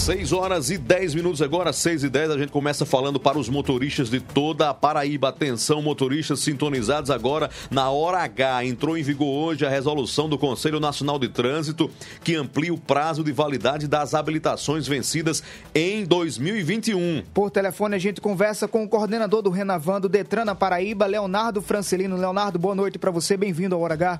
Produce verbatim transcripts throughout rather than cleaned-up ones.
seis horas e dez minutos agora, seis e dez, a gente começa falando para os motoristas de toda a Paraíba. Atenção, motoristas sintonizados agora na Hora H. Entrou em vigor hoje a resolução do Conselho Nacional de Trânsito que amplia o prazo de validade das habilitações vencidas em dois mil e vinte e um. Por telefone a gente conversa com o coordenador do Renavan do Detran na Paraíba, Leonardo Francelino. Leonardo, boa noite para você, bem-vindo ao Hora H.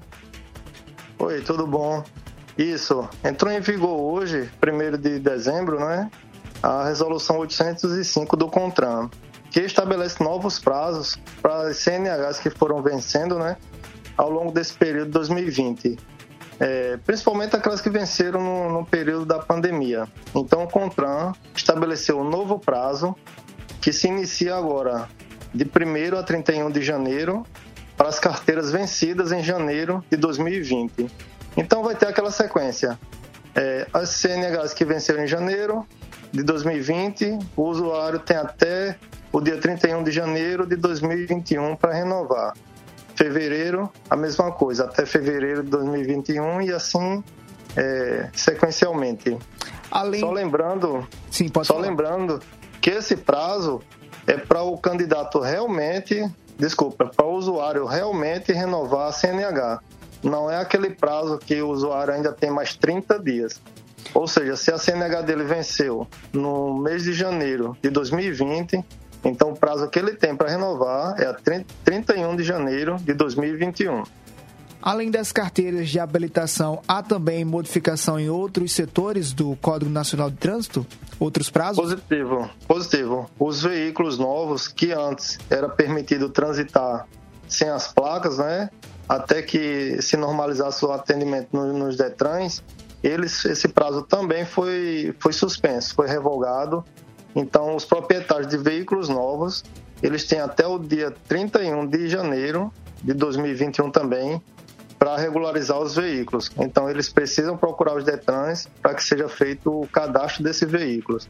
Oi, tudo bom? Isso, entrou em vigor hoje, primeiro de dezembro, né, a resolução oitocentos e cinco do CONTRAN, que estabelece novos prazos para as C N Hs que foram vencendo, né, ao longo desse período de dois mil e vinte, é, principalmente aquelas que venceram no, no período da pandemia. Então o CONTRAN estabeleceu um novo prazo que se inicia agora de primeiro a trinta e um de janeiro para as carteiras vencidas em janeiro de dois mil e vinte. Então vai ter aquela sequência, é, as C N Hs que venceram em janeiro de dois mil e vinte, o usuário tem até o dia trinta e um de janeiro de dois mil e vinte e um para renovar. Fevereiro, a mesma coisa, até fevereiro de dois mil e vinte e um e assim é, sequencialmente. Além... Só lembrando, Sim, pode só falar. lembrando que esse prazo é para o candidato realmente, desculpa, para o usuário realmente renovar a C N H. Não é aquele prazo que o usuário ainda tem mais trinta dias. Ou seja, se a C N H dele venceu no mês de janeiro de dois mil e vinte, então o prazo que ele tem para renovar é a trinta e um de janeiro de dois mil e vinte e um. Além das carteiras de habilitação, há também modificação em outros setores do Código Nacional de Trânsito? Outros prazos? Positivo, positivo. Os veículos novos que antes era permitido transitar sem as placas, né? Até que se normalizasse o atendimento nos Detrans, eles, esse prazo também foi, foi suspenso, foi revogado. Então, os proprietários de veículos novos, eles têm até o dia trinta e um de janeiro de dois mil e vinte e um também para regularizar os veículos. Então, eles precisam procurar os Detrans para que seja feito o cadastro desses veículos.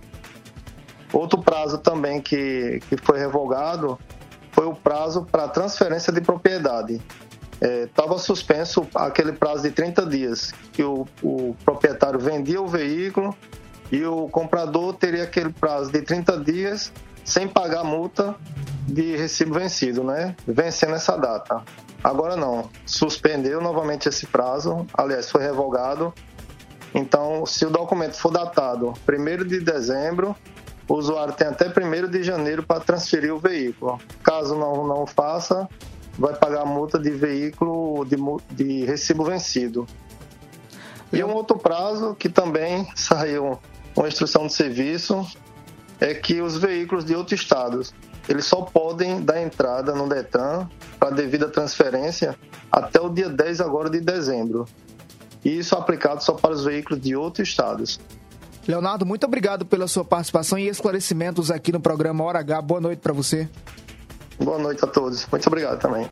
Outro prazo também que, que foi revogado foi o prazo para transferência de propriedade. Estava é, suspenso aquele prazo de trinta dias, que o, o proprietário vendia o veículo e o comprador teria aquele prazo de trinta dias sem pagar multa de recibo vencido, né? Vencendo essa data. Agora não, suspendeu novamente esse prazo, aliás, foi revogado. Então, se o documento for datado primeiro de dezembro, o usuário tem até primeiro de janeiro para transferir o veículo. Caso não, não faça, vai pagar a multa de veículo de, de recibo vencido. E um outro prazo que também saiu uma instrução de serviço é que os veículos de outros estados, eles só podem dar entrada no Detran para devida transferência até o dia dez agora de dezembro. E isso aplicado só para os veículos de outros estados. Leonardo, muito obrigado pela sua participação e esclarecimentos aqui no programa Hora H. Boa noite para você. Boa noite a todos. Muito obrigado também.